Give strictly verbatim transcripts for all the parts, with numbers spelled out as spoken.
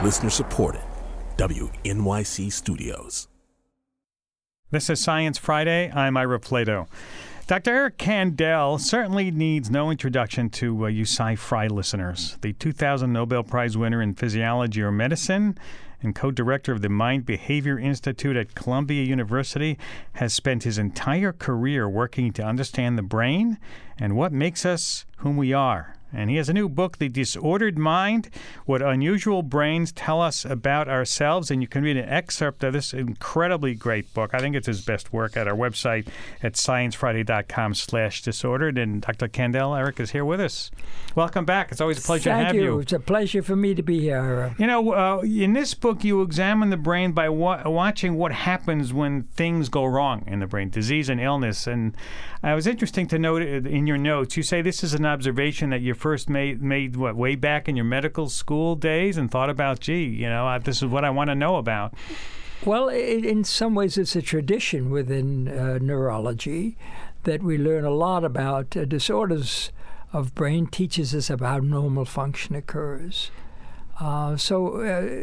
Listener supported. W N Y C Studios. This is Science Friday. I'm Ira Plato. Doctor Eric Kandel certainly needs no introduction to uh, you Sci-Fi listeners. The two thousand Nobel Prize winner in physiology or medicine and co-director of the Mind Behavior Institute at Columbia University has spent his entire career working to understand the brain and what makes us whom we are. And he has a new book, The Disordered Mind, What Unusual Brains Tell Us About Ourselves. And you can read an excerpt of this incredibly great book. I think it's his best work at our website at sciencefriday.com slash disordered. And Doctor Kandel, Eric is here with us. Welcome back. It's always a pleasure Thank to have you. you. It's a pleasure for me to be here. You know, uh, in this book, you examine the brain by wa- watching what happens when things go wrong in the brain, disease and illness. And uh, it was interesting to note in your notes, you say this is an observation that you first made, made what, way back in your medical school days and thought about, gee, you know, uh, this is what I want to know about. Well, it, in some ways, it's a tradition within uh, neurology that we learn a lot about uh, disorders of brain, teaches us about how normal function occurs. Uh, so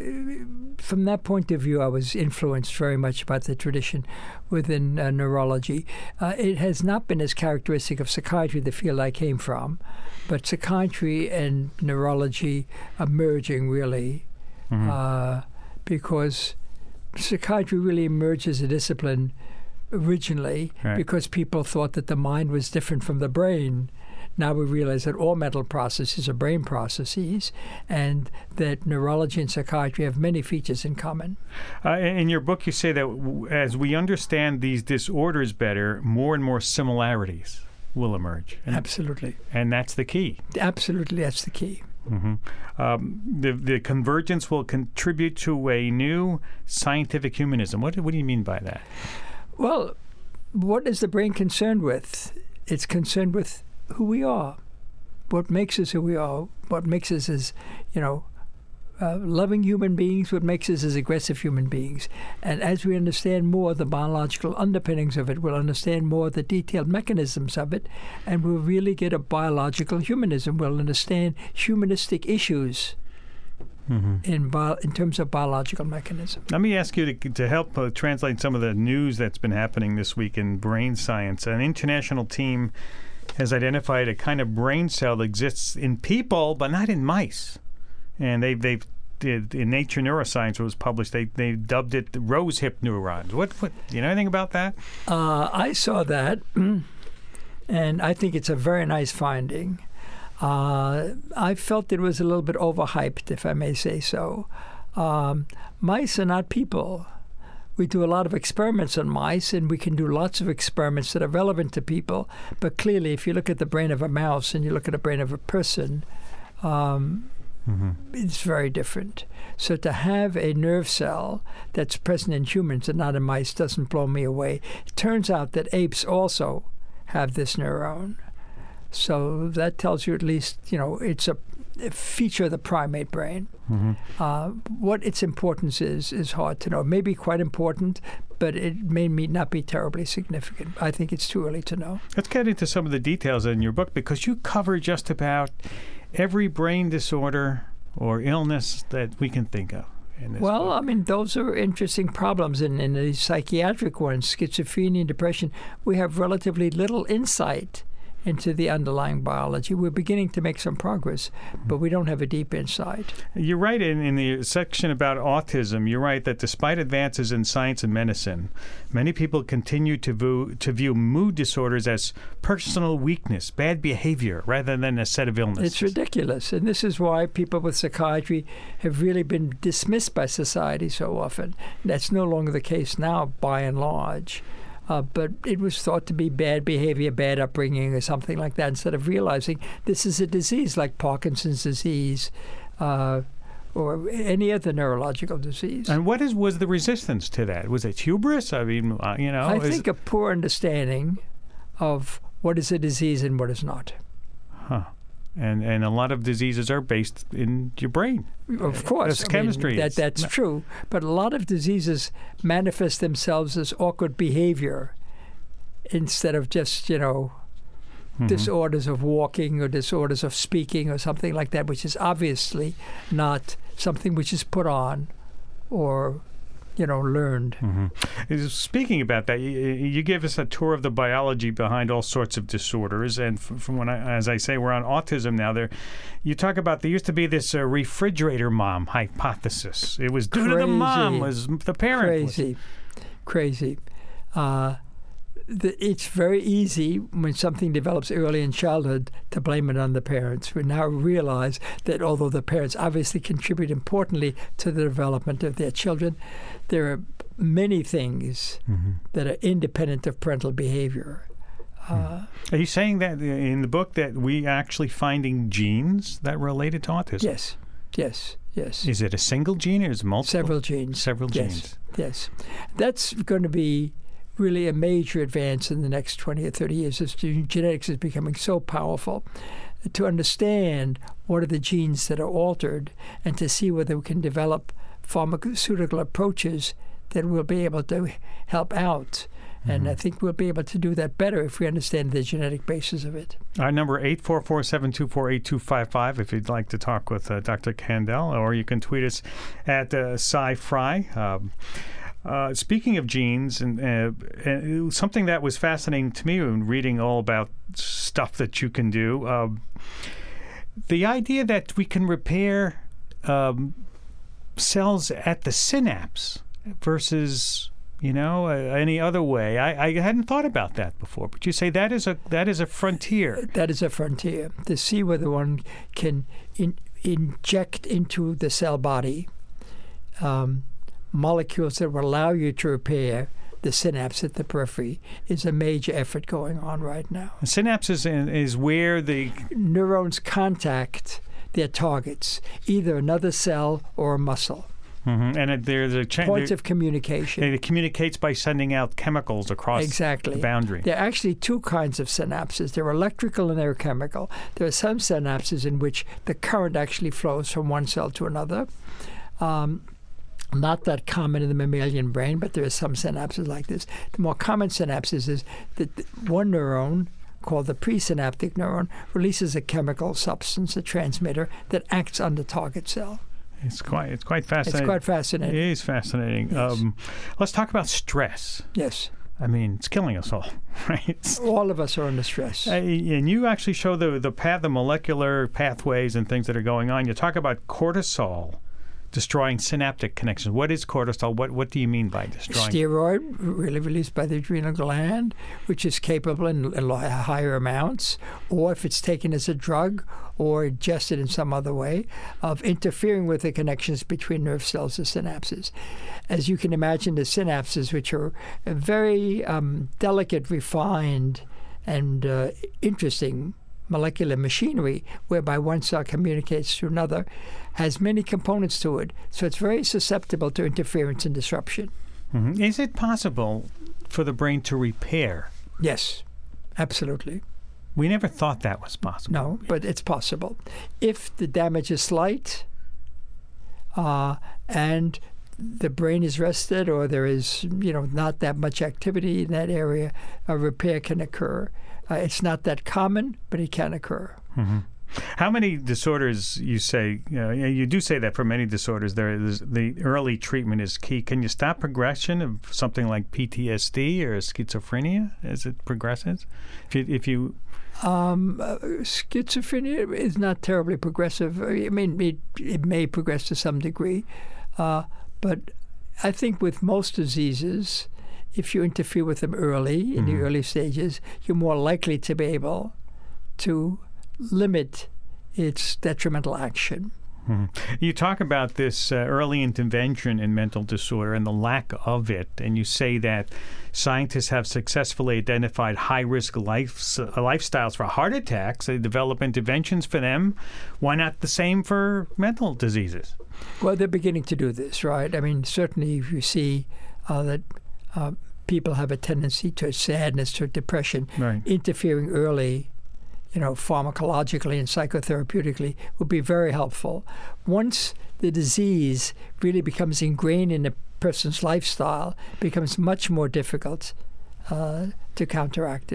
uh, from that point of view, I was influenced very much by the tradition within uh, neurology. Uh, it has not been as characteristic of psychiatry, the field I came from, but psychiatry and neurology are merging really mm-hmm. uh, because psychiatry really emerged as a discipline originally right. because people thought that the mind was different from the brain. Now we realize that all mental processes are brain processes and that neurology and psychiatry have many features in common. Uh, in your book, you say that w- as we understand these disorders better, more and more similarities will emerge. And, Absolutely. And that's the key. Absolutely, that's the key. Mm-hmm. Um, the, the convergence will contribute to a new scientific humanism. What, what do you mean by that? Well, what is the brain concerned with? It's concerned with who we are, what makes us who we are, what makes us as, you know, uh, loving human beings, what makes us as aggressive human beings. And as we understand more the biological underpinnings of it, we'll understand more the detailed mechanisms of it, and we'll really get a biological humanism. We'll understand humanistic issues mm-hmm. in bio, in terms of biological mechanism. Let me ask you to, to help uh, translate some of the news that's been happening this week in brain science. An international team has identified a kind of brain cell that exists in people, but not in mice. And they've, they've did, in Nature Neuroscience, it was published, they they dubbed it the rose hip neurons. What, what, do you know anything about that? Uh, I saw that, and I think it's a very nice finding. Uh, I felt it was a little bit overhyped, if I may say so. Um, mice are not people. We do a lot of experiments on mice, and we can do lots of experiments that are relevant to people. But clearly, if you look at the brain of a mouse and you look at the brain of a person, um, mm-hmm. it's very different. So to have a nerve cell that's present in humans and not in mice doesn't blow me away. It turns out that apes also have this neuron. So that tells you at least, you know, it's a feature of the primate brain. Mm-hmm. Uh, what its importance is is hard to know. It may be quite important, but it may not be terribly significant. I think it's too early to know. Let's get into some of the details in your book, because you cover just about every brain disorder or illness that we can think of. In this well, book. I mean, those are interesting problems. In, in the psychiatric ones, schizophrenia and depression, we have relatively little insight into the underlying biology. We're beginning to make some progress, but we don't have a deep insight. You're right in, in the section about autism, you're right that despite advances in science and medicine, many people continue to view, to view mood disorders as personal weakness, bad behavior, rather than a set of illnesses. It's ridiculous. And this is why people with psychiatry have really been dismissed by society so often. That's no longer the case now, by and large. Uh, but it was thought to be bad behavior, bad upbringing, or something like that, instead of realizing this is a disease like Parkinson's disease uh, or any other neurological disease. And what is was the resistance to that? Was it hubris? I mean, uh, you know. I is think a poor understanding of what is a disease and what is not. Huh. And and a lot of diseases are based in your brain. Of course. That's chemistry. I mean, that, that's true. But a lot of diseases manifest themselves as awkward behavior instead of just, you know, mm-hmm. disorders of walking or disorders of speaking or something like that, which is obviously not something which is put on or, you know, learned. Mm-hmm. Speaking about that, you, you give us a tour of the biology behind all sorts of disorders, and from when I, as I say, we're on autism now. There, you talk about there used to be this uh, refrigerator mom hypothesis. It was due Crazy. to the mom, was the parent. Crazy, crazy. Uh, the, it's very easy when something develops early in childhood to blame it on the parents. We now realize that although the parents obviously contribute importantly to the development of their children, there are many things mm-hmm. that are independent of parental behavior. Uh, are you saying that in the book that we actually finding genes that related to autism? Yes, yes, yes. Is it a single gene or is it multiple? Several genes. Several yes, genes. Yes. That's going to be really a major advance in the next twenty or thirty years as genetics is becoming so powerful. To understand what are the genes that are altered and to see whether we can develop pharmaceutical approaches that will be able to help out. Mm-hmm. And I think we'll be able to do that better if we understand the genetic basis of it. Our number eight four four, seven two four, eight two five five if you'd like to talk with uh, Doctor Kandel, or you can tweet us at uh, Sci-Fry. Um, Uh, speaking of genes, and, uh, and something that was fascinating to me when reading all about stuff that you can do, uh, the idea that we can repair um, cells at the synapse versus, you know, uh, any other way. I, I hadn't thought about that before, but you say that is a that is a frontier. That is a frontier, to see whether one can in, inject into the cell body Um, molecules that will allow you to repair the synapse at the periphery is a major effort going on right now. The synapse is, in, is where the neurons contact their targets, either another cell or a muscle. Mm-hmm. And it, there's a cha- points there, of communication. It communicates by sending out chemicals across exactly. the boundary. There are actually two kinds of synapses. There are electrical and there are chemical. There are some synapses in which the current actually flows from one cell to another. Um, Not that common in the mammalian brain, but there are some synapses like this. The more common synapses is that one neuron, called the presynaptic neuron, releases a chemical substance, a transmitter, that acts on the target cell. It's quite, it's quite fascinating. It's quite fascinating. It is fascinating. Yes. Um, let's talk about stress. Yes. I mean, it's killing us all, right? All of us are under stress. Uh, and you actually show the the path, the molecular pathways and things that are going on. You talk about cortisol destroying synaptic connections. What is cortisol? What what do you mean by destroying? Steroid, really released by the adrenal gland, which is capable in, in higher amounts, or if it's taken as a drug or ingested in some other way, of interfering with the connections between nerve cells and synapses. As you can imagine, the synapses, which are very um, delicate, refined, and uh, interesting molecular machinery whereby one cell communicates to another, has many components to it. So it's very susceptible to interference and disruption. Mm-hmm. Is it possible for the brain to repair? Yes, absolutely. We never thought that was possible. No, but it's possible. If the damage is slight uh, and the brain is rested or there is, you know, not that much activity in that area, a repair can occur. Uh, it's not that common, but it can occur. Mm-hmm. How many disorders you say, uh, you do say that for many disorders, there is the early treatment is key. Can you stop progression of something like P T S D or schizophrenia as it progresses? If you, if you um, uh, schizophrenia is not terribly progressive. I mean, it, it may progress to some degree, uh, but I think with most diseases, if you interfere with them early, in mm-hmm. the early stages, you're more likely to be able to limit its detrimental action. Mm-hmm. You talk about this uh, early intervention in mental disorder and the lack of it, and you say that scientists have successfully identified high-risk life, uh, lifestyles for heart attacks. They develop interventions for them. Why not the same for mental diseases? Well, they're beginning to do this, right? I mean, certainly if you see uh, that uh, people have a tendency to sadness, to depression, right. interfering early, you know, pharmacologically and psychotherapeutically would be very helpful. Once the disease really becomes ingrained in a person's lifestyle, it becomes much more difficult uh, to counteract it.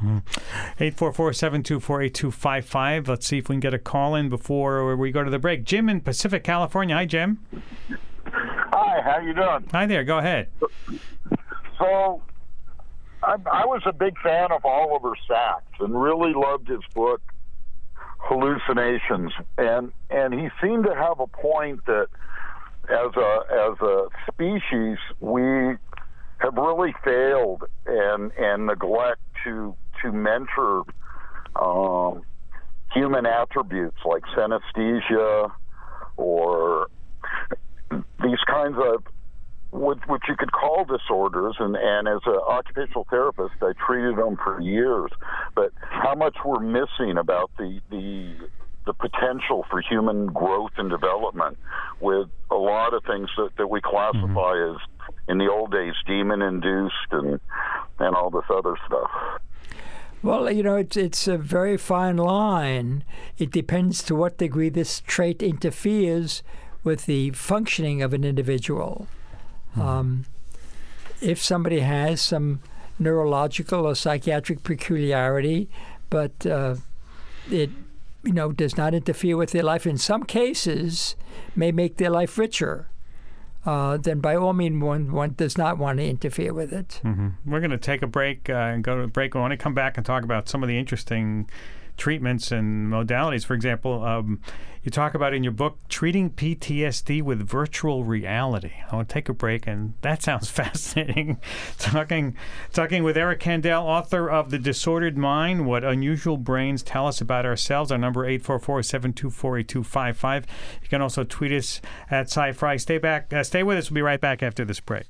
eight four four, seven two four, eight two five five. Let's see if we can get a call in before we go to the break. Jim in Pacific, California. Hi, Jim. Hi, how you doing? Hi there. Go ahead. So, I, I was a big fan of Oliver Sacks and really loved his book, Hallucinations. And and he seemed to have a point that as a as a species, we have really failed and and neglect to to mentor um, human attributes like synesthesia or these kinds of what, what you could call disorders. And, and as an occupational therapist, I treated them for years. But how much we're missing about the the the potential for human growth and development with a lot of things that, that we classify mm-hmm. as, in the old days, demon-induced and and all this other stuff. Well, you know, it's, it's a very fine line. It depends to what degree this trait interferes with the functioning of an individual. Mm-hmm. Um, if somebody has some neurological or psychiatric peculiarity, but uh, it you know, does not interfere with their life, in some cases may make their life richer, uh, then by all means one, one does not want to interfere with it. Mm-hmm. We're going to take a break uh, and go to a break. I want to come back and talk about some of the interesting treatments and modalities. For example, um, you talk about in your book treating P T S D with virtual reality. I want to take a break, and that sounds fascinating. talking talking with Eric Kandel, author of The Disordered Mind, What Unusual Brains Tell Us About Ourselves. Our number eight four four, seven two four, eight two five five. You can also tweet us at SciFri. Stay back. Uh, stay with us. We'll be right back after this break.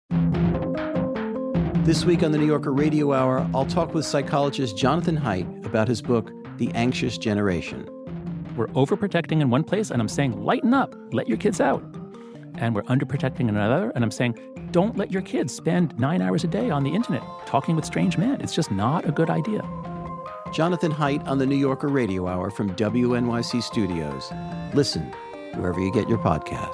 This week on the New Yorker Radio Hour, I'll talk with psychologist Jonathan Haidt about his book, The Anxious Generation. We're overprotecting in one place, and I'm saying, lighten up, let your kids out. And we're underprotecting in another, and I'm saying, don't let your kids spend nine hours a day on the internet talking with strange men. It's just not a good idea. Jonathan Haidt on the New Yorker Radio Hour from W N Y C Studios. Listen wherever you get your podcasts.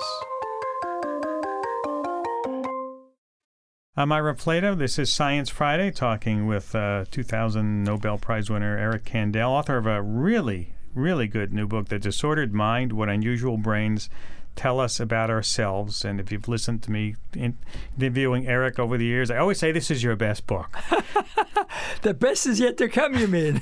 I'm Ira Plato. This is Science Friday, talking with uh, two thousand Nobel Prize winner Eric Kandel, author of a really, really good new book, The Disordered Mind, What Unusual Brains Tell Us About Ourselves. And if you've listened to me in, interviewing Eric over the years, I always say this is your best book. The best is yet to come, you mean?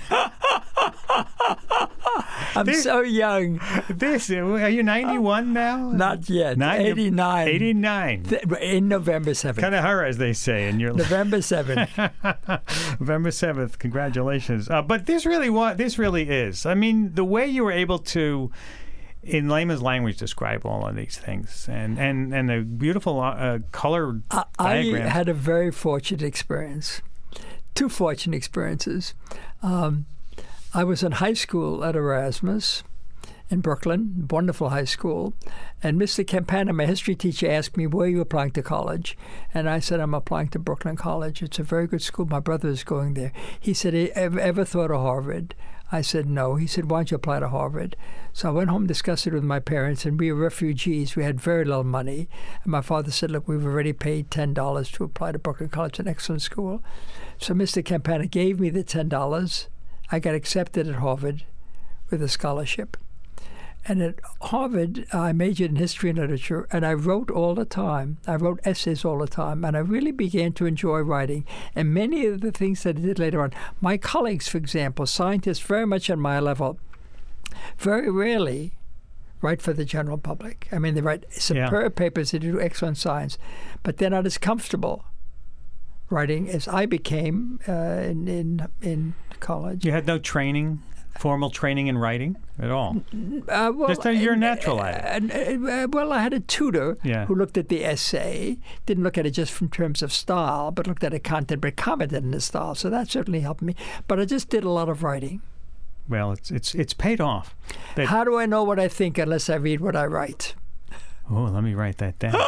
I'm this, so young. This are you ninety-one now? Not yet. ninety, eighty-nine. eighty-nine. In November seventh. Kind of her, as they say. In your November seventh. November seventh. Congratulations. Uh, but this really what this really is. I mean, the way you were able to, in layman's language, describe all of these things, and and and the beautiful uh, color I, diagrams. I had a very fortunate experience. Two fortunate experiences. Um, I was in high school at Erasmus in Brooklyn, wonderful high school, and Mister Campana, my history teacher, asked me, where are you applying to college? And I said, I'm applying to Brooklyn College. It's a very good school. My brother is going there. He said, ever, ever thought of Harvard? I said, no. He said, why don't you apply to Harvard? So I went home, discussed it with my parents, and we were refugees. We had very little money. And my father said, look, we've already paid ten dollars to apply to Brooklyn College, an excellent school. So Mister Campana gave me the ten dollars. I got accepted at Harvard with a scholarship. And at Harvard, I majored in history and literature, and I wrote all the time. I wrote essays all the time, and I really began to enjoy writing. And many of the things that I did later on, my colleagues, for example, scientists very much on my level, very rarely write for the general public. I mean, they write superb yeah. papers, they do excellent science, but they're not as comfortable writing as I became uh, in, in in college. You had no training? Formal training in writing at all? Uh, well, Just a, you're natural at it. Uh, uh, well, I had a tutor yeah. who looked at the essay, didn't look at it just from terms of style, but looked at the content, but commented on the style. So that certainly helped me. But I just did a lot of writing. Well, it's it's it's paid off. That, How do I know what I think unless I read what I write? Oh, let me write that down.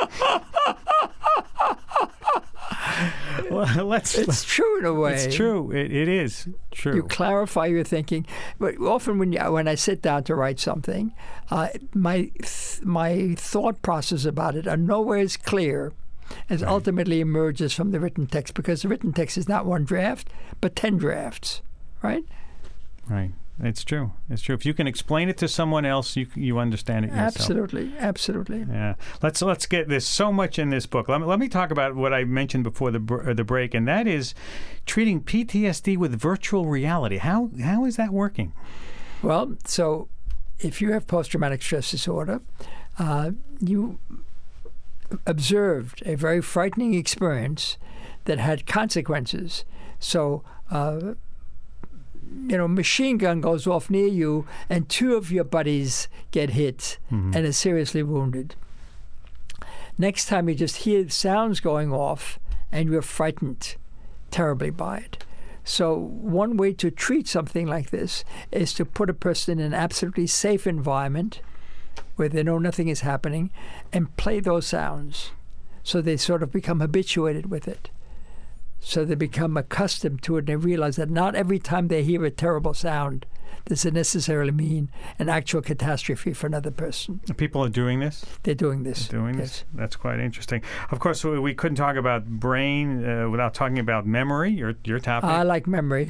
Well, let's. It's true in a way. It's true. It, it is true. You clarify your thinking, but often when you, when I sit down to write something, uh, my th- my thought process about it are nowhere as clear as right. ultimately emerges from the written text, because the written text is not one draft, but ten drafts, right? Right. It's true. It's true. If you can explain it to someone else, you you understand it yourself. Absolutely, absolutely. Yeah. Let's let's get. There's so much in this book. Let me let me talk about what I mentioned before the br- the break, and that is treating P T S D with virtual reality. How how is that working? Well, so if you have post-traumatic stress disorder, uh, you observed a very frightening experience that had consequences. So. Uh, You know, machine gun goes off near you, and two of your buddies get hit mm-hmm. and are seriously wounded. Next time, you just hear sounds going off, and you're frightened terribly by it. So one way to treat something like this is to put a person in an absolutely safe environment where they know nothing is happening, and play those sounds so they sort of become habituated with it. So they become accustomed to it, and they realize that not every time they hear a terrible sound does it necessarily mean an actual catastrophe for another person. People are doing this? They're doing this. They're doing yes. this? That's quite interesting. Of course, we, we couldn't talk about brain uh, without talking about memory, your, your topic. I like memory.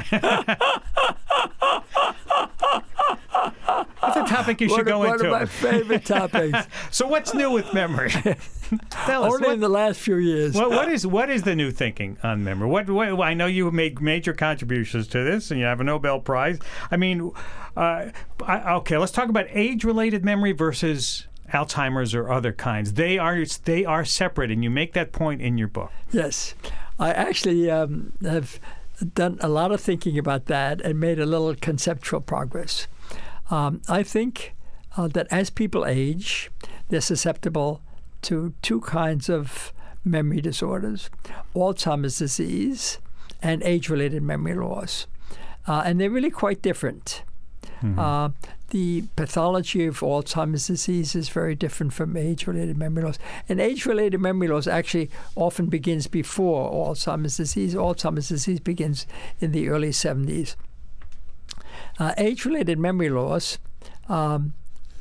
That's a topic you one should of, go one into. One of my favorite topics. So what's new with memory? Tell us. Only what, in the last few years. What, what is what is the new thinking on memory? What, what I know you made major contributions to this, and you have a Nobel Prize. I mean, uh, I, okay, let's talk about age-related memory versus Alzheimer's or other kinds. They are they are separate, and you make that point in your book. Yes, I actually um, have done a lot of thinking about that and made a little conceptual progress. Um, I think uh, that as people age, they're susceptible to two kinds of memory disorders: Alzheimer's disease and age-related memory loss. Uh, and they're really quite different. Mm-hmm. Uh, the pathology of Alzheimer's disease is very different from age-related memory loss. And age-related memory loss actually often begins before Alzheimer's disease. Alzheimer's disease begins in the early seventies. Uh, age-related memory loss um,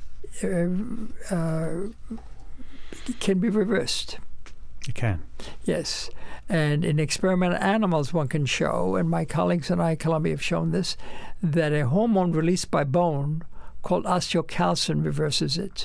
uh, uh, can be reversed. It can. Yes. And in experimental animals, one can show, and my colleagues and I at Columbia have shown this, that a hormone released by bone called osteocalcin reverses it.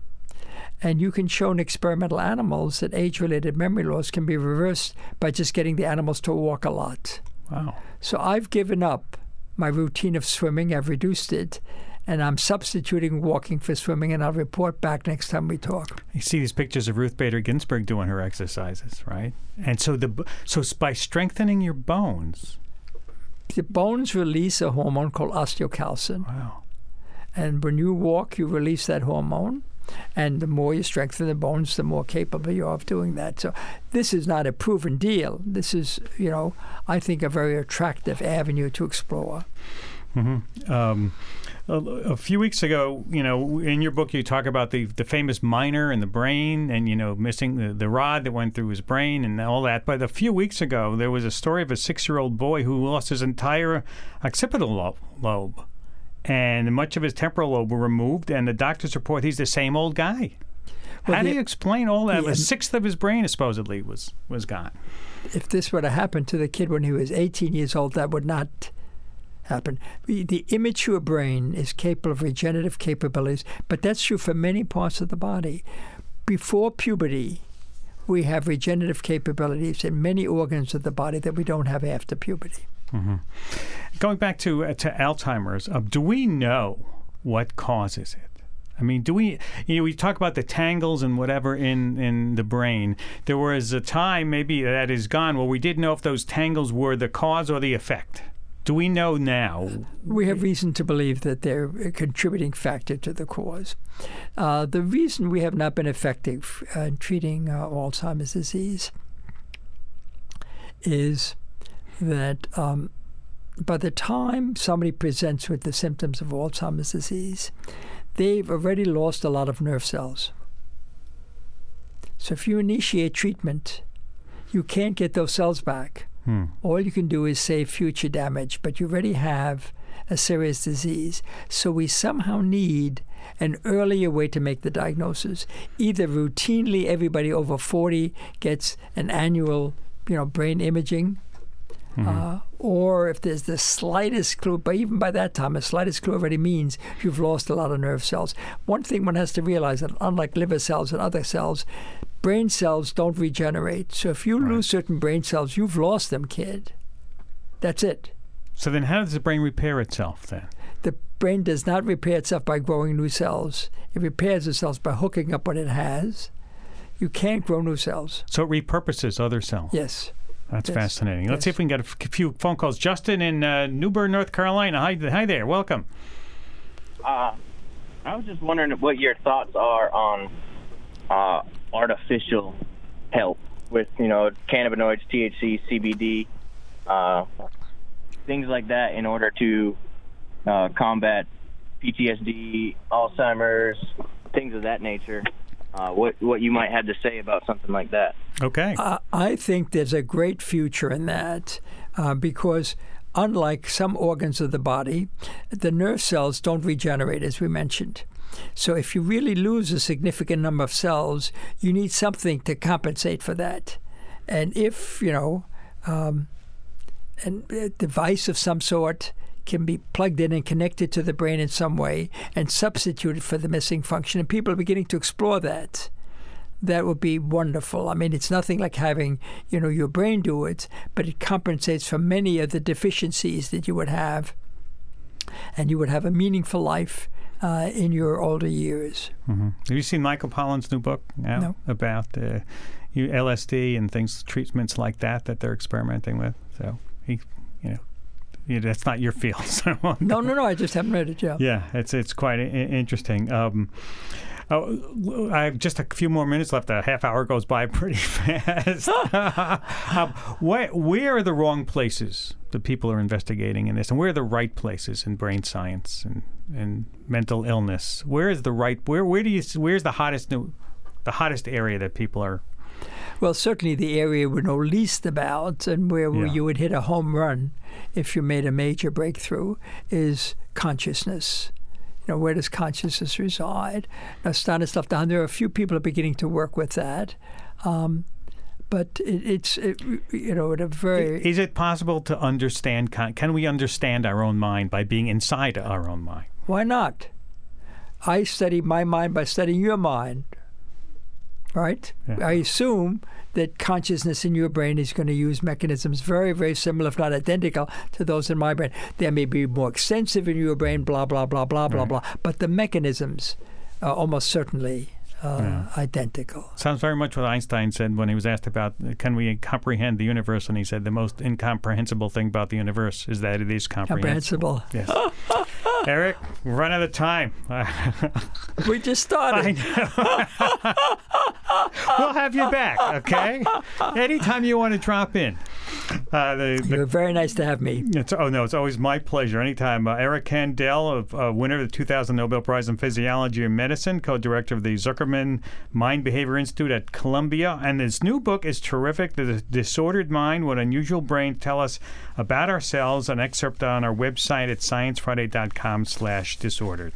And you can show in experimental animals that age-related memory loss can be reversed by just getting the animals to walk a lot. Wow. So I've given up my routine of swimming. I've reduced it, and I'm substituting walking for swimming, and I'll report back next time we talk. You see these pictures of Ruth Bader Ginsburg doing her exercises, right? And so the so by strengthening your bones, the bones release a hormone called osteocalcin. Wow. And when you walk, you release that hormone. And the more you strengthen the bones, the more capable you are of doing that. So this is not a proven deal. This is, you know, I think a very attractive avenue to explore. Mm-hmm. Um, a, a few weeks ago, you know, in your book, you talk about the the famous miner in the brain and, you know, missing the, the rod that went through his brain and all that. But a few weeks ago, there was a story of a six-year-old boy who lost his entire occipital lo- lobe. And much of his temporal lobe were removed, and the doctors report he's the same old guy. Well, How the, do you explain all that? The, a sixth of his brain supposedly was, was gone. If this were to happen to the kid when he was eighteen years old, that would not happen. The, the immature brain is capable of regenerative capabilities, but that's true for many parts of the body. Before puberty, we have regenerative capabilities in many organs of the body that we don't have after puberty. Mm-hmm. Going back to uh, to Alzheimer's, uh, do we know what causes it? I mean, do we, you know, we talk about the tangles and whatever in, in the brain. There was a time, maybe that is gone, where we didn't know if those tangles were the cause or the effect. Do we know now? We have reason to believe that they're a contributing factor to the cause. Uh, the reason we have not been effective uh, in treating uh, Alzheimer's disease is that um, by the time somebody presents with the symptoms of Alzheimer's disease, they've already lost a lot of nerve cells. So if you initiate treatment, you can't get those cells back. Hmm. All you can do is save future damage, but you already have a serious disease. So we somehow need an earlier way to make the diagnosis. Either routinely everybody over forty gets an annual, you know, brain imaging, mm-hmm. uh, or if there's the slightest clue, but even by that time, the slightest clue already means you've lost a lot of nerve cells. One thing one has to realize that unlike liver cells and other cells, brain cells don't regenerate. So if you right. lose certain brain cells, you've lost them, kid. That's it. So then how does the brain repair itself then? The brain does not repair itself by growing new cells. It repairs itself by hooking up what it has. You can't grow new cells. So it repurposes other cells? Yes. That's yes. fascinating. Let's yes. see if we can get a f- few phone calls. Justin in uh, New Bern, North Carolina. Hi, hi there. Welcome. Uh, I was just wondering what your thoughts are on uh, artificial help with, you know, cannabinoids, T H C, C B D, uh, things like that in order to uh, combat P T S D, Alzheimer's, things of that nature. Uh, what what you might have to say about something like that. Okay. Uh, I think there's a great future in that uh, because unlike some organs of the body, the nerve cells don't regenerate, as we mentioned. So if you really lose a significant number of cells, you need something to compensate for that. And if, you know, um, a device of some sort can be plugged in and connected to the brain in some way and substituted for the missing function, and people are beginning to explore that, that would be wonderful. I mean, it's nothing like having, you know, your brain do it, but it compensates for many of the deficiencies that you would have, and you would have a meaningful life uh, in your older years. Mm-hmm. Have you seen Michael Pollan's new book out no. about uh, L S D and things, treatments like that that they're experimenting with? So he, you know, Yeah, that's not your field. So no, no, no. I just haven't read it yet. Yeah, it's it's quite I- interesting. Um, oh, I have just a few more minutes left. A half hour goes by pretty fast. um, where, where are the wrong places that people are investigating in this, and where are the right places in brain science and, and mental illness? Where is the right? Where where do you? Where's the hottest new, the hottest area that people are? Well, certainly the area we know least about and where Yeah. you would hit a home run if you made a major breakthrough is consciousness. You know, where does consciousness reside? Now, Stanislav Dehaene, there are a few people are beginning to work with that. Um, but it, it's, it, you know, at a very... Is it possible to understand, con- can we understand our own mind by being inside our own mind? Why not? I study my mind by studying your mind. Right? Yeah. I assume that consciousness in your brain is going to use mechanisms very, very similar, if not identical, to those in my brain. They may be more extensive in your brain, blah, blah, blah, blah, blah, right. blah. But the mechanisms are almost certainly uh, yeah. identical. Sounds very much what Einstein said when he was asked about, uh, can we comprehend the universe? And he said the most incomprehensible thing about the universe is that it is comprehensible. Comprehensible. Yes. Eric, we're running out of time. We just started. I know. We'll have you back, okay? Anytime you want to drop in. Uh, the, the, You're very nice to have me. It's, oh, no, it's always my pleasure. Anytime. Uh, Eric Kandel, uh, winner of the two thousand Nobel Prize in Physiology and Medicine, co-director of the Zuckerman Mind Behavior Institute at Columbia. And his new book is terrific, The Disordered Mind, What Unusual Brains Tell Us About Ourselves, an excerpt on our website at science friday dot com slash disordered.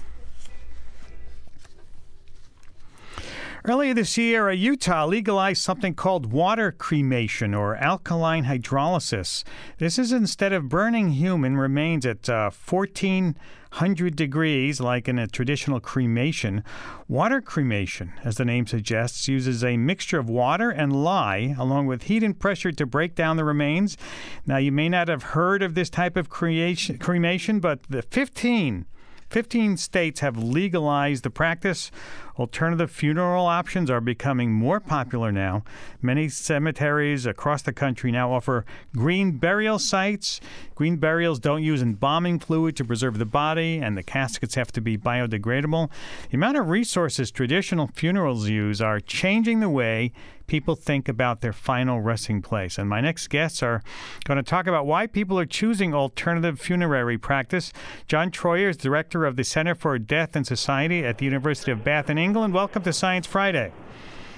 Earlier this year, Utah legalized something called water cremation or alkaline hydrolysis. This is instead of burning human remains at uh, fourteen hundred degrees, like in a traditional cremation. Water cremation, as the name suggests, uses a mixture of water and lye, along with heat and pressure to break down the remains. Now, you may not have heard of this type of creation, cremation, but the fifteen fifteen states have legalized the practice. Alternative funeral options are becoming more popular now. Many cemeteries across the country now offer green burial sites. Green burials don't use embalming fluid to preserve the body, and the caskets have to be biodegradable. The amount of resources traditional funerals use are changing the way people think about their final resting place. And my next guests are going to talk about why people are choosing alternative funerary practice. John Troyer is director of the Center for Death and Society at the University of Bath in England. Welcome to Science Friday.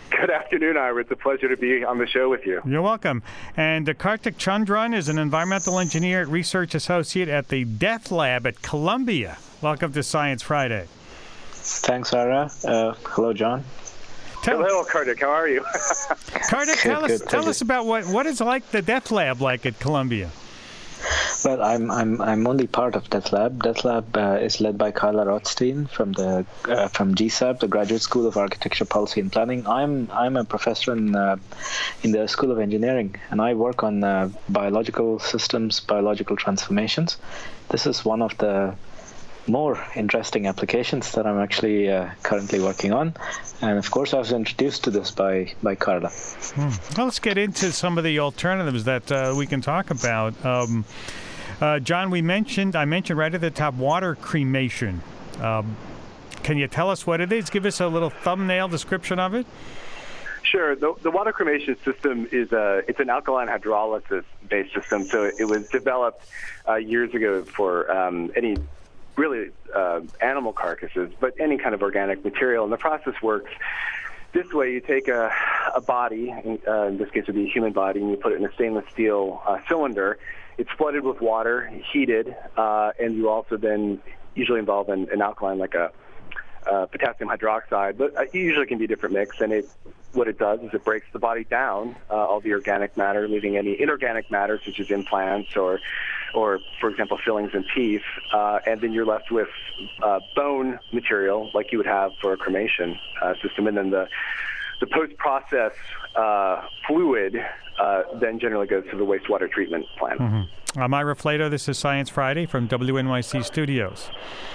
Good afternoon, Ira. It's a pleasure to be on the show with you. You're welcome. And uh, Kartik Chandran is an environmental engineer at Research Associate at the Death Lab at Columbia. Welcome to Science Friday. Thanks, Ira. Uh, hello, John. Tell, hello, Kartik. How are you? Kartik, tell good, us good, tell good. us about what, what is like the Death Lab like at Columbia. Well, I'm I'm I'm only part of Death Lab. Death Lab uh, is led by Carla Rothstein from the uh, from G S A B, the Graduate School of Architecture, Policy and Planning. I'm I'm a professor in uh, in the School of Engineering, and I work on uh, biological systems, biological transformations. This is one of the more interesting applications that I'm actually uh, currently working on, and of course I was introduced to this by by Carla. Hmm. Well, let's get into some of the alternatives that uh, we can talk about. Um, uh, John, we mentioned I mentioned right at the top water cremation. Um, can you tell us what it is? Give us a little thumbnail description of it. Sure. The, the water cremation system is a it's an alkaline hydrolysis based system. So it was developed uh, years ago for um, any really uh, animal carcasses, but any kind of organic material. And the process works this way. You take a, a body, uh, in this case it would be a human body, and you put it in a stainless steel uh, cylinder. It's flooded with water, heated, uh, and you also then usually involve an, an alkaline like a uh, potassium hydroxide, but it usually can be a different mix. And it, what it does is it breaks the body down, uh, all the organic matter, leaving any inorganic matter such as implants or or, for example, fillings and teeth, uh, and then you're left with uh, bone material like you would have for a cremation uh, system. And then the, the post-process uh, fluid uh, then generally goes to the wastewater treatment plant. Mm-hmm. I'm Ira Flato. This is Science Friday from W N Y C Studios.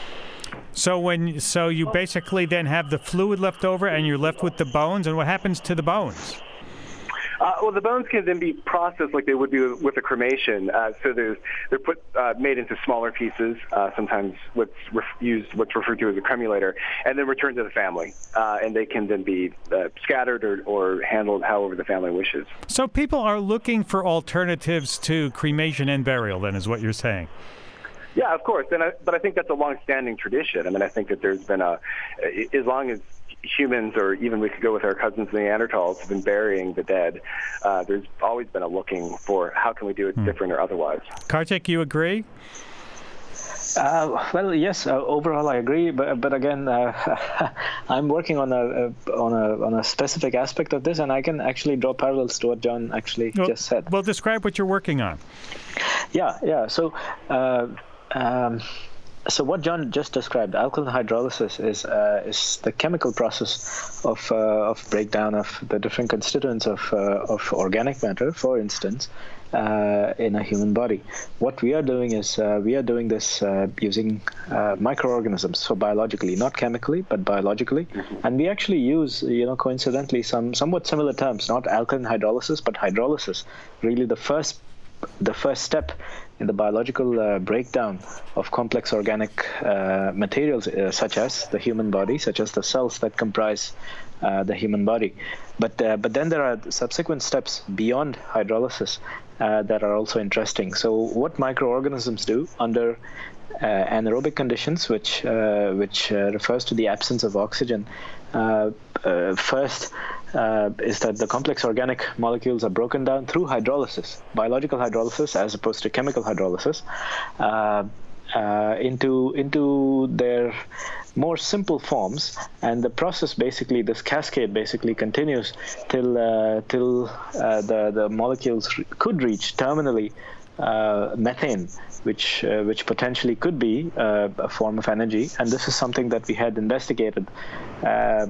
So when so you basically then have the fluid left over and you're left with the bones, and what happens to the bones? Uh, well, the bones can then be processed like they would be with, with a cremation. Uh, so there's, they're put uh, made into smaller pieces, uh, sometimes what's ref- used, what's referred to as a cremulator, and then returned to the family. Uh, and they can then be uh, scattered or, or handled however the family wishes. So people are looking for alternatives to cremation and burial, then, is what you're saying? Yeah, of course. And I, but I think that's a long-standing tradition. I mean, I think that there's been a, as long as humans, or even we could go with our cousins the Neanderthals, have been burying the dead, uh, there's always been a looking for how can we do it hmm. different or otherwise. Kartik, you agree? Uh, well, yes. Uh, overall, I agree. But but again, uh, I'm working on a, a on a on a specific aspect of this, and I can actually draw parallels to what John actually well, just said. Well, describe what you're working on. Yeah, yeah. So. Uh, um, So what John just described, alkaline hydrolysis, is uh, is the chemical process of uh, of breakdown of the different constituents of uh, of organic matter, for instance, uh, in a human body. What we are doing is uh, we are doing this uh, using uh, microorganisms, so biologically, not chemically, but biologically, mm-hmm. and we actually use, you know, coincidentally, some somewhat similar terms, not alkaline hydrolysis, but hydrolysis. Really, the first the first step in the biological uh, breakdown of complex organic uh, materials, uh, such as the human body, such as the cells that comprise uh, the human body. But uh, but then there are subsequent steps beyond hydrolysis uh, that are also interesting. So what microorganisms do under uh, anaerobic conditions, which uh, which uh, refers to the absence of oxygen, uh, uh, first Uh, is that the complex organic molecules are broken down through hydrolysis, biological hydrolysis as opposed to chemical hydrolysis, uh, uh, into into their more simple forms, and the process basically, this cascade basically continues till uh, till uh, the the molecules re- could reach terminally uh, methane, which uh, which potentially could be uh, a form of energy, and this is something that we had investigated uh,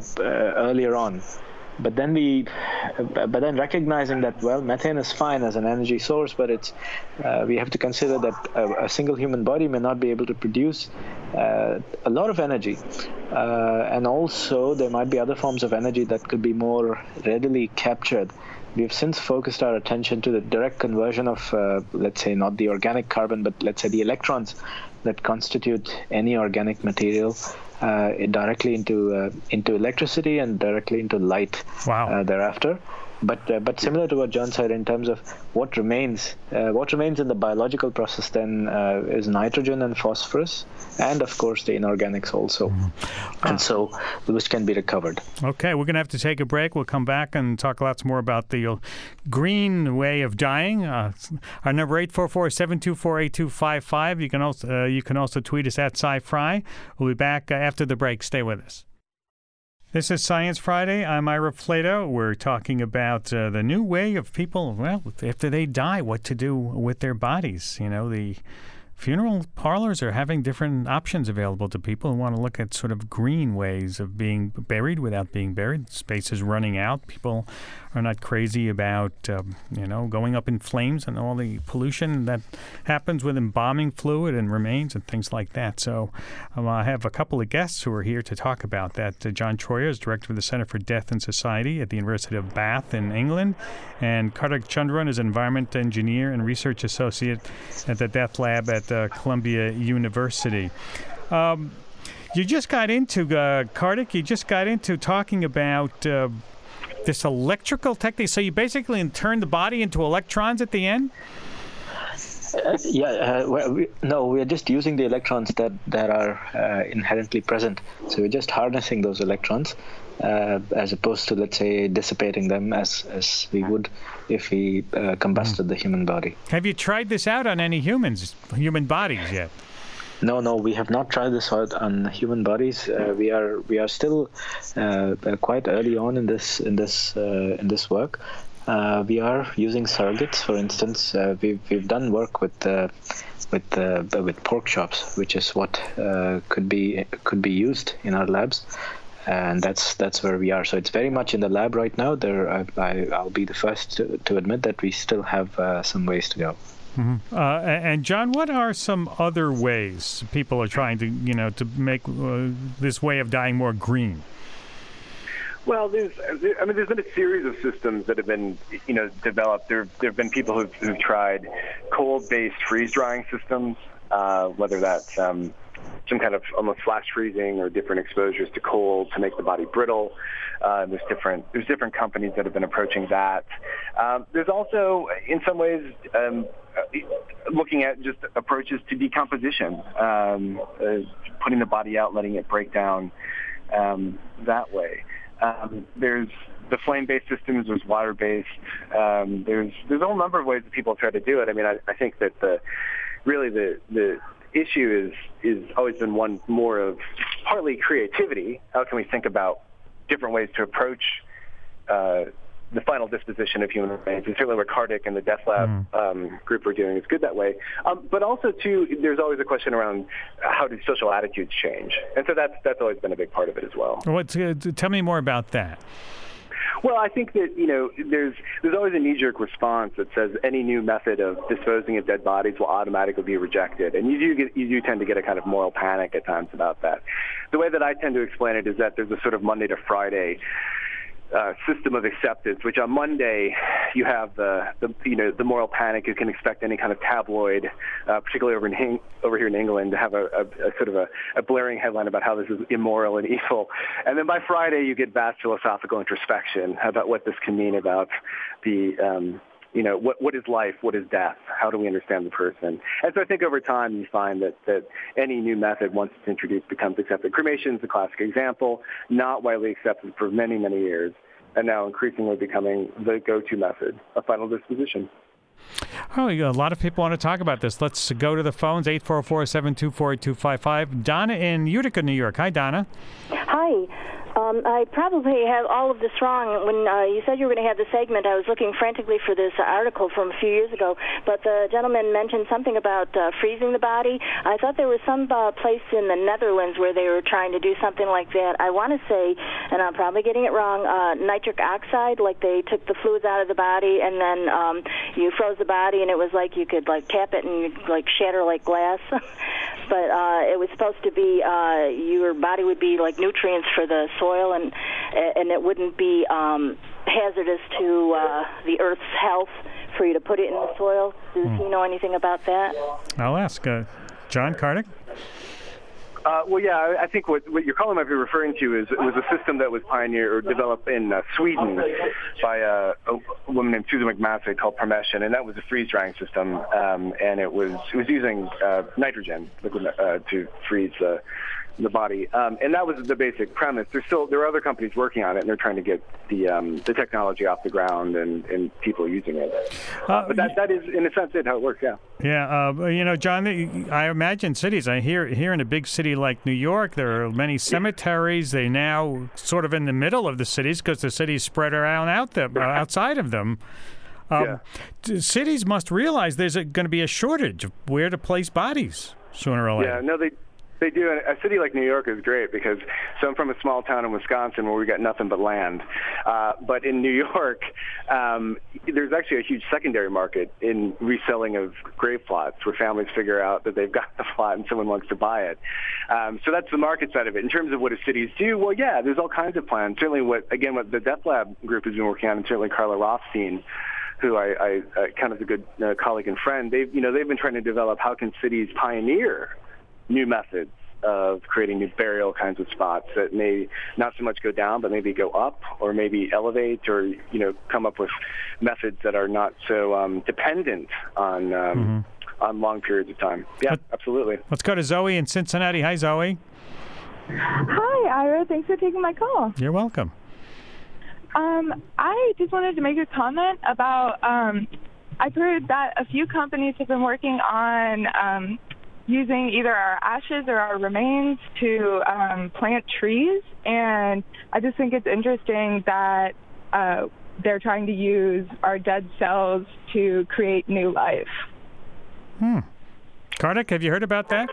uh, earlier on. But then we, but then recognizing that, well, methane is fine as an energy source, but it's uh, we have to consider that a, a single human body may not be able to produce uh, a lot of energy, uh, and also there might be other forms of energy that could be more readily captured. We've since focused our attention to the direct conversion of, uh, let's say, not the organic carbon, but let's say the electrons that constitute any organic material. Uh, directly into uh, into electricity and directly into light. Wow. uh, thereafter. but uh, but similar to what John said in terms of what remains, uh, what remains in the biological process then uh, is nitrogen and phosphorus, and of course the inorganics also, mm-hmm. and so which can be recovered. Okay, we're going to have to take a break. We'll come back and talk lots more about the green way of dying. Uh, our number eight four four, seven two four, eight two five five. You can also uh, you can also tweet us at SciFri. We'll be back uh, after the break. Stay with us. This is Science Friday. I'm Ira Flatow. We're talking about uh, the new way of people, well, after they die, what to do with their bodies. You know, the funeral parlors are having different options available to people who want to look at sort of green ways of being buried without being buried. Space is running out. People are not crazy about, um, you know, going up in flames and all the pollution that happens with embalming fluid and remains and things like that. So um, I have a couple of guests who are here to talk about that. Uh, John Troyer is director of the Center for Death and Society at the University of Bath in England, and Kartik Chandran is an environment engineer and research associate at the Death Lab at uh, Columbia University. Um, you just got into, uh, Kartik, you just got into talking about uh, this electrical technique. So you basically turn the body into electrons at the end? Uh, yeah, uh, well, we, no, we are just using the electrons that, that are uh, inherently present. So we're just harnessing those electrons uh, as opposed to, let's say, dissipating them as, as we would if we uh, combusted mm. the human body. Have you tried this out on any humans, human bodies yet? No, no, we have not tried this out on human bodies. Uh, we are we are still uh, quite early on in this in this uh, in this work. Uh, we are using surrogates, for instance. Uh, we've we've done work with uh, with uh, with pork chops, which is what uh, could be could be used in our labs, and that's that's where we are. So it's very much in the lab right now. There, I, I, I'll be the first to, to admit that we still have uh, some ways to go. Mm-hmm. Uh, and John, what are some other ways people are trying to, you know, to make uh, this way of dying more green? Well, there's, I mean, there's been a series of systems that have been, you know, developed. There, there have been people who've, who've tried cold-based freeze-drying systems, uh, whether that's um, some kind of almost flash freezing or different exposures to cold to make the body brittle. Uh, there's different there's different companies that have been approaching that. Um, there's also, in some ways, um, looking at just approaches to decomposition, um, uh, putting the body out, letting it break down um, that way. Um, there's the flame-based systems. There's water-based. Um, there's there's a whole number of ways that people try to do it. I mean, I, I think that the really the the issue is is always been one more of partly creativity. How can we think about different ways to approach uh, the final disposition of human remains? And certainly what Kartik and the Death Lab mm. um, group are doing is good that way. Um, but also, too, there's always a question around how do social attitudes change? And so that's that's always been a big part of it as well. What, uh, tell me more about that. Well, I think that, you know, there's there's always a knee-jerk response that says any new method of disposing of dead bodies will automatically be rejected. And you do, get, you do tend to get a kind of moral panic at times about that. The way that I tend to explain it is that there's a sort of Monday to Friday Uh, system of acceptance, which on Monday you have the, the you know the moral panic. You can expect any kind of tabloid, uh, particularly over in over here in England, to have a, a, a sort of a, a blaring headline about how this is immoral and evil. And then by Friday you get vast philosophical introspection about what this can mean about the um, you know what what is life, what is death, how do we understand the person. And so I think over time you find that that any new method, once it's introduced, becomes accepted. Cremation is the classic example, not widely accepted for many many years, and now increasingly becoming the go-to method of final disposition. Oh, a lot of people want to talk about this. Let's go to the phones, eight four four, seven two four, eight two five five. Donna in Utica, New York. Hi, Donna. Hi. Um, I probably have all of this wrong. When uh, you said you were going to have the segment, I was looking frantically for this article from a few years ago, but the gentleman mentioned something about uh, freezing the body. I thought there was some uh, place in the Netherlands where they were trying to do something like that. I want to say, and I'm probably getting it wrong, uh, nitric oxide, like they took the fluids out of the body and then um, you froze the body, and it was like you could like tap it and you'd like shatter like glass. But uh, it was supposed to be uh, your body would be like nutrients for the soil, and and it wouldn't be um, hazardous to uh, the Earth's health for you to put it in the soil. Does hmm. he know anything about that? I'll ask. Uh, John Kartik? Uh, well, yeah, I, I think what, what your caller might be referring to is it was a system that was pioneered or developed in uh, Sweden by a, a woman named Susan McMaster called Permession, and that was a freeze-drying system, um, and it was it was using uh, nitrogen liquid, uh, to freeze the the body, um, and that was the basic premise. There's still there are other companies working on it, and they're trying to get the um, the technology off the ground and, and people using it. Uh, uh, but that that is, in a sense, it how it works. Yeah. Yeah, uh, you know, John, I imagine cities. I hear here in a big city like New York, there are many cemeteries. They now sort of in the middle of the cities because the cities spread around out them, uh, outside of them. Um, yeah. Cities must realize there's going to be a shortage of where to place bodies sooner or later. Yeah, no, they. They do. A city like New York is great because, so I'm from a small town in Wisconsin where we got nothing but land. Uh, but in New York, um, there's actually a huge secondary market in reselling of grave plots where families figure out that they've got the plot and someone wants to buy it. Um, so that's the market side of it. In terms of what do cities do, well, yeah, there's all kinds of plans. Certainly what, again, what the Death Lab group has been working on, and certainly Carla Rothstein, who I, I, I kind of a good uh, colleague and friend, they've, you know, they've been trying to develop how can cities pioneer new methods of creating new burial kinds of spots that may not so much go down, but maybe go up, or maybe elevate, or you know, come up with methods that are not so um, dependent on um, mm-hmm. on long periods of time. Yeah, Let, absolutely. Let's go to Zoe in Cincinnati. Hi, Zoe. Hi, Ira. Thanks for taking my call. You're welcome. Um, I just wanted to make a comment about. Um, I've heard that a few companies have been working on. Um, using either our ashes or our remains to um, plant trees. And I just think it's interesting that uh, they're trying to use our dead cells to create new life. Hmm. Kartik, have you heard about that?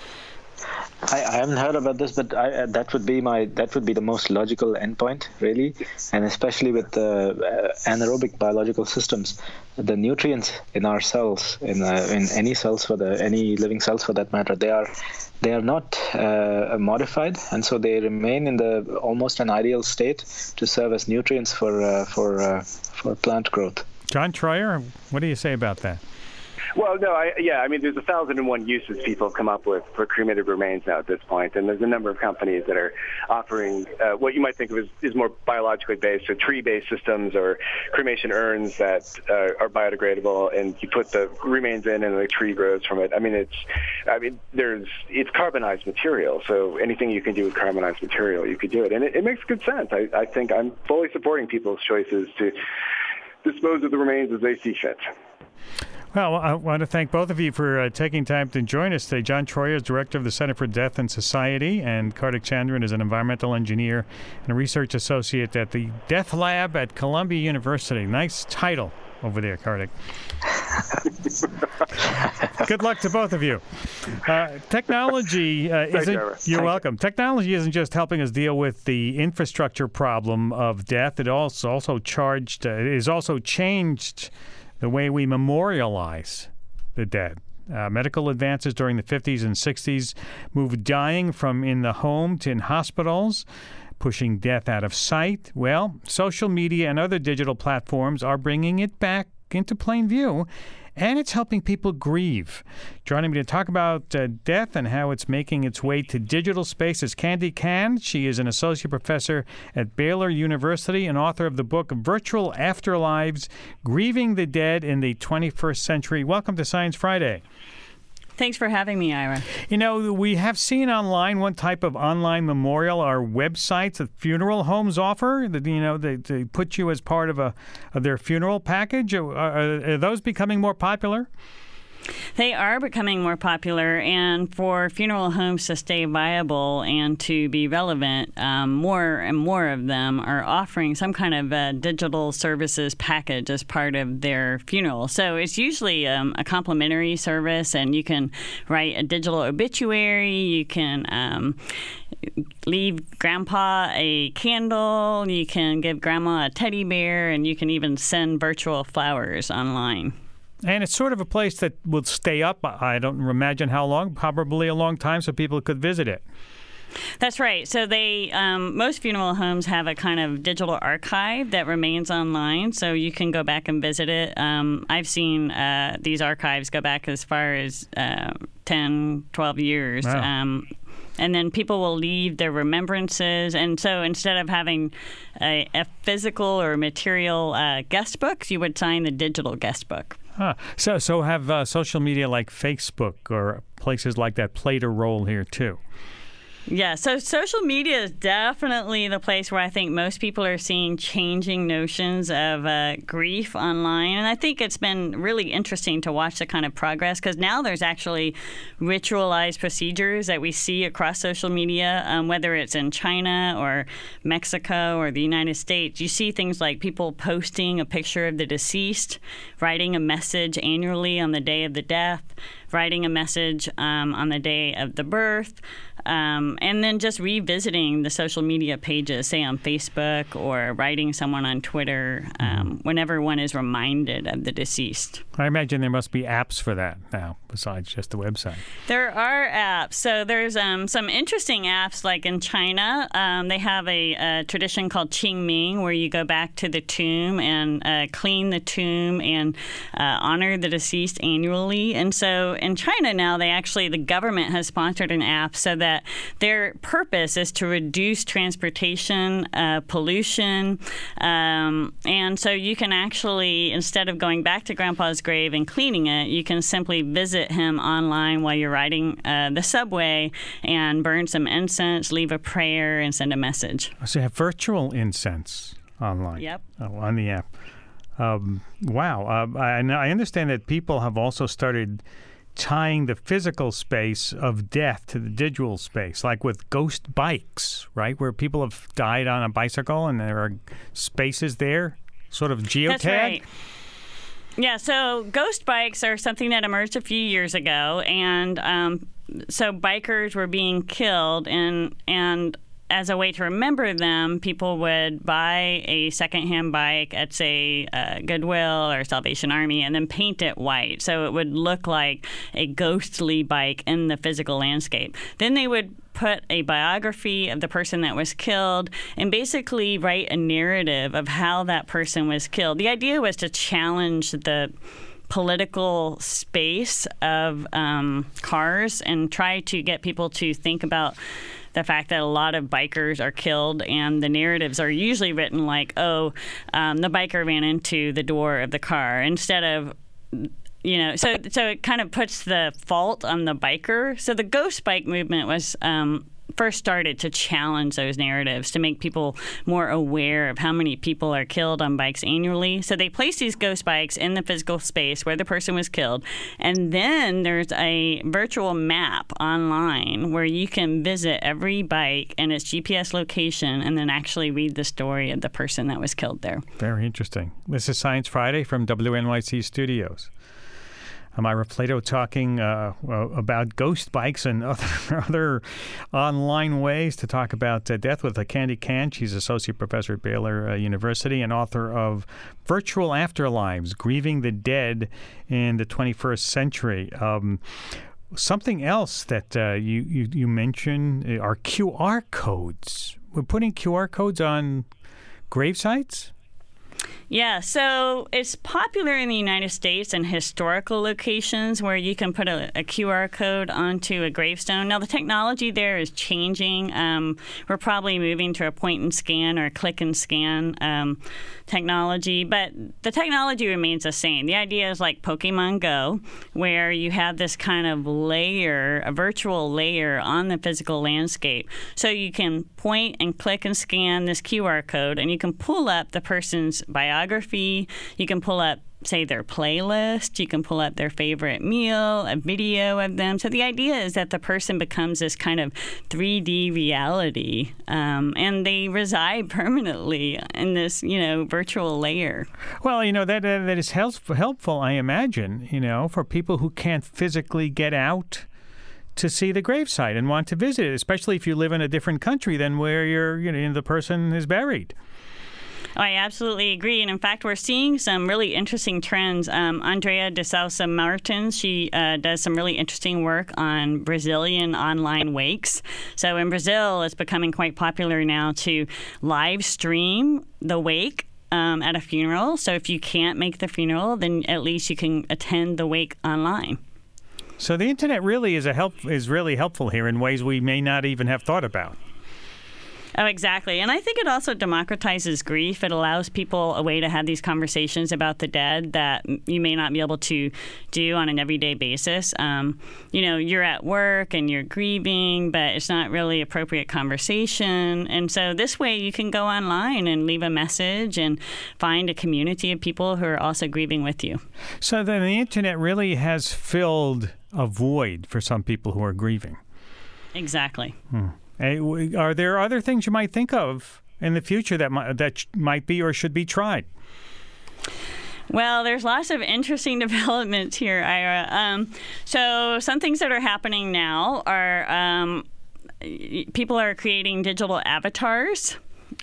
I, I haven't heard about this, but I, uh, that would be my that would be the most logical endpoint, really, and especially with the uh, anaerobic biological systems, the nutrients in our cells, in uh, in any cells for the any living cells for that matter, they are they are not uh, modified, and so they remain in the almost an ideal state to serve as nutrients for uh, for uh, for plant growth. John Troyer, what do you say about that? Well, no, I, yeah, I mean, there's a thousand and one uses people have come up with for cremated remains now at this point, and there's a number of companies that are offering uh, what you might think of as is more biologically based, so tree-based systems or cremation urns that uh, are biodegradable, and you put the remains in, and the tree grows from it. I mean, it's, I mean, there's it's carbonized material, so anything you can do with carbonized material, you could do it, and it, it makes good sense. I, I think I'm fully supporting people's choices to dispose of the remains as they see fit. Well, I want to thank both of you for uh, taking time to join us today. John Troyer is director of the Center for Death and Society, and Kartik Chandran is an environmental engineer and a research associate at the Death Lab at Columbia University. Nice title over there, Kartik. Good luck to both of you. Uh, technology uh, isn't. You, you're welcome. Technology isn't just helping us deal with the infrastructure problem of death. It also also charged. Uh, it is also changed the way we memorialize the dead. Uh, medical advances during the fifties and sixties moved dying from in the home to in hospitals, pushing death out of sight. Well, social media and other digital platforms are bringing it back into plain view, and it's helping people grieve. Joining me to talk about uh, death and how it's making its way to digital space is Candy Kan. She is an associate professor at Baylor University and author of the book Virtual Afterlives, Grieving the Dead in the twenty-first Century. Welcome to Science Friday. Thanks for having me, Ira. You know, we have seen online one type of online memorial are websites that funeral homes offer. That, you know, they, they put you as part of a of their funeral package. Are, are, are those becoming more popular? They are becoming more popular, and for funeral homes to stay viable and to be relevant, um, more and more of them are offering some kind of a digital services package as part of their funeral. So it's usually um, a complimentary service, and you can write a digital obituary, you can um, leave Grandpa a candle, you can give Grandma a teddy bear, and you can even send virtual flowers online. And it's sort of a place that will stay up. I don't imagine how long, probably a long time, so people could visit it. That's right. So they, um, most funeral homes have a kind of digital archive that remains online, so you can go back and visit it. Um, I've seen uh, these archives go back as far as uh, ten, twelve years. Wow. Um, and then people will leave their remembrances. And so instead of having a, a physical or material uh, guest books, you would sign the digital guest book. Huh. So, so have uh, social media like Facebook or places like that played a role here too? Yeah, so social media is definitely the place where I think most people are seeing changing notions of uh, grief online. And I think it's been really interesting to watch the kind of progress, because now there's actually ritualized procedures that we see across social media, um, whether it's in China or Mexico or the United States. You see things like people posting a picture of the deceased, writing a message annually on the day of the death, writing a message um, on the day of the birth, um, and then just revisiting the social media pages, say on Facebook, or writing someone on Twitter um, whenever one is reminded of the deceased. I imagine there must be apps for that now, besides just the website. There are apps. So there's um, some interesting apps, like in China. Um, they have a, a tradition called Qingming, where you go back to the tomb and uh, clean the tomb and uh, honor the deceased annually. And so in China now, they actually, the government has sponsored an app so that their purpose is to reduce transportation, uh, pollution. Um, and so you can actually, instead of going back to Grandpa's grave and cleaning it, you can simply visit him online while you're riding uh, the subway and burn some incense, leave a prayer, and send a message. So you have virtual incense online. Yep. Oh, on the app. Um, wow. Uh, I, I understand that people have also started tying the physical space of death to the digital space, like with ghost bikes, right? Where people have died on a bicycle and there are spaces there, sort of geotag. That's right. Yeah, so ghost bikes are something that emerged a few years ago, and um, so bikers were being killed, and and as a way to remember them, people would buy a secondhand bike at, say, uh, Goodwill or Salvation Army, and then paint it white so it would look like a ghostly bike in the physical landscape. Then they would put a biography of the person that was killed and basically write a narrative of how that person was killed. The idea was to challenge the political space of um, cars and try to get people to think about the fact that a lot of bikers are killed, and the narratives are usually written like, oh, um, the biker ran into the door of the car, instead of, you know, so so it kind of puts the fault on the biker. So the ghost bike movement was um, first started to challenge those narratives, to make people more aware of how many people are killed on bikes annually. So they place these ghost bikes in the physical space where the person was killed. And then there's a virtual map online where you can visit every bike and its G P S location and then actually read the story of the person that was killed there. Very interesting. This is Science Friday from W N Y C Studios. I'm Ira Flatow, talking uh, about ghost bikes and other, other online ways to talk about uh, death with uh, Candy Kan. She's associate professor at Baylor uh, University and author of Virtual Afterlives, Grieving the Dead in the twenty-first century. Um, something else that uh, you, you, you mentioned are Q R codes. We're putting Q R codes on grave sites? Yeah, so it's popular in the United States in historical locations where you can put a, a Q R code onto a gravestone. Now, the technology there is changing. Um, we're probably moving to a point and scan or click and scan um, technology, but the technology remains the same. The idea is like Pokemon Go, where you have this kind of layer, a virtual layer on the physical landscape. So you can point and click and scan this Q R code, and you can pull up the person's biography. You can pull up, say, their playlist. You can pull up their favorite meal, a video of them. So the idea is that the person becomes this kind of three D reality, um, and they reside permanently in this, you know, virtual layer. Well, you know, that uh, that is helpful, helpful, I imagine, you know, for people who can't physically get out to see the gravesite and want to visit it, especially if you live in a different country than where you're, you know, the person is buried. I absolutely agree. And in fact, we're seeing some really interesting trends. Um, Andrea de Sousa Martins, she uh, does some really interesting work on Brazilian online wakes. So in Brazil, it's becoming quite popular now to live stream the wake um, at a funeral. So if you can't make the funeral, then at least you can attend the wake online. So the internet really is a help is really helpful here in ways we may not even have thought about. Oh, exactly. And I think it also democratizes grief. It allows people a way to have these conversations about the dead that you may not be able to do on an everyday basis. Um, you know, you're at work and you're grieving, but it's not really appropriate conversation. And so this way you can go online and leave a message and find a community of people who are also grieving with you. So then the internet really has filled a void for some people who are grieving. Exactly. Hmm. Are there other things you might think of in the future that might, that might be or should be tried? Well, there's lots of interesting developments here, Ira. Um, so some things that are happening now are um, people are creating digital avatars.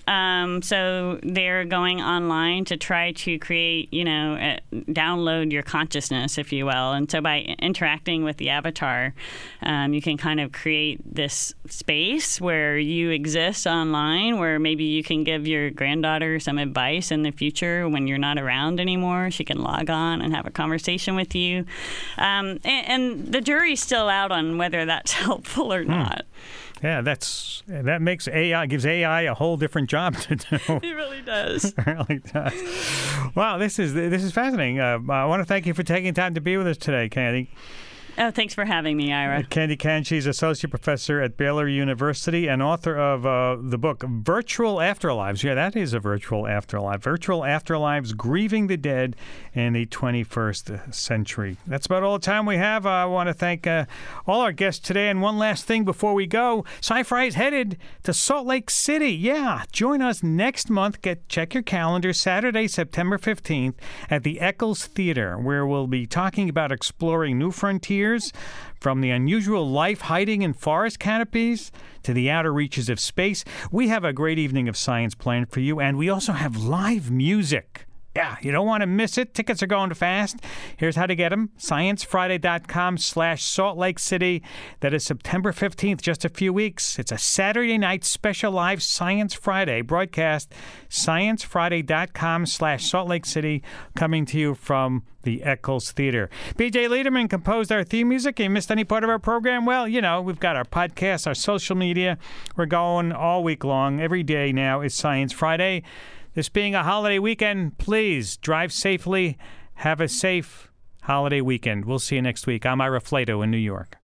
Um, so they're going online to try to create, you know, uh, download your consciousness, if you will. And so by interacting with the avatar, um, you can kind of create this space where you exist online, where maybe you can give your granddaughter some advice in the future when you're not around anymore. She can log on and have a conversation with you. Um, and, and the jury's still out on whether that's helpful or not. Yeah, that's that makes A I gives A I a whole different job to do. It really does. It really does. Wow, this is this is fascinating. Uh, I want to thank you for taking time to be with us today, Candy. Oh, thanks for having me, Ira. Candy Kan, she's associate professor at Baylor University and author of uh, the book Virtual Afterlives. Yeah, that is a virtual afterlife. Virtual Afterlives, Grieving the Dead in the twenty-first Century. That's about all the time we have. Uh, I want to thank uh, all our guests today. And one last thing before we go, Sci-Fi is headed to Salt Lake City. Yeah, join us next month. Get Check your calendar, Saturday, September fifteenth at the Eccles Theater, where we'll be talking about exploring new frontiers, from the unusual life hiding in forest canopies to the outer reaches of space. We have a great evening of science planned for you, and we also have live music. Yeah, you don't want to miss it. Tickets are going fast. Here's how to get them. ScienceFriday.com slash Salt Lake City. That is September fifteenth, just a few weeks. It's a Saturday night special live Science Friday broadcast. ScienceFriday.com slash Salt Lake City, coming to you from the Eccles Theater. B J Liederman composed our theme music. You missed any part of our program? Well, you know, we've got our podcasts, our social media. We're going all week long. Every day now is Science Friday. This being a holiday weekend, please drive safely. Have a safe holiday weekend. We'll see you next week. I'm Ira Flato in New York.